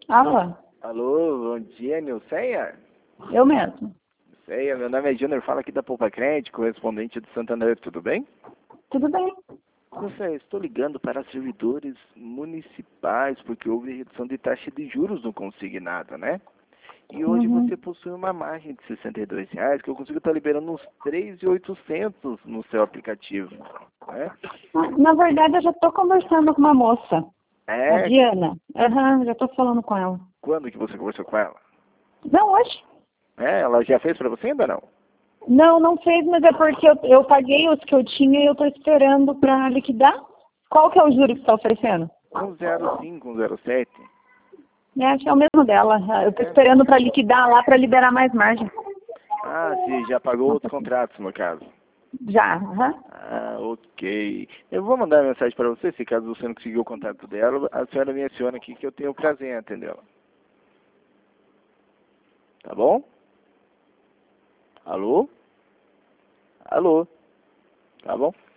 Alô? Alô, bom dia, Nilceia? Eu mesmo. Nilceia, meu nome é Júnior, fala aqui da Poupa Crédito, correspondente do Santander, tudo bem? Tudo bem? Nilceia, estou ligando para servidores municipais, porque houve redução de taxa de juros no consignado, né? E hoje você possui uma margem de R$ 62, que eu consigo estar liberando uns 3.800 no seu aplicativo, né? Na verdade, eu já estou conversando com uma moça, a É? Diana. Aham, já estou falando com ela. Quando que você conversou com ela? Não, hoje? É, ela já fez para você ainda não? Não, não fez, mas é porque eu paguei os que eu tinha e eu estou esperando para liquidar. Qual que é o juro que você está oferecendo? 105, 107. Acho que é o mesmo dela. Eu estou esperando para liquidar lá para liberar mais margem. Ah, sim, já pagou outros contratos, no caso. Já, aham. Ah, ok. Eu vou mandar uma mensagem para você, se caso você não conseguiu o contato dela, a senhora me aciona aqui que eu tenho o prazer em atendê-la. Tá bom? Alô? Alô? Tá bom?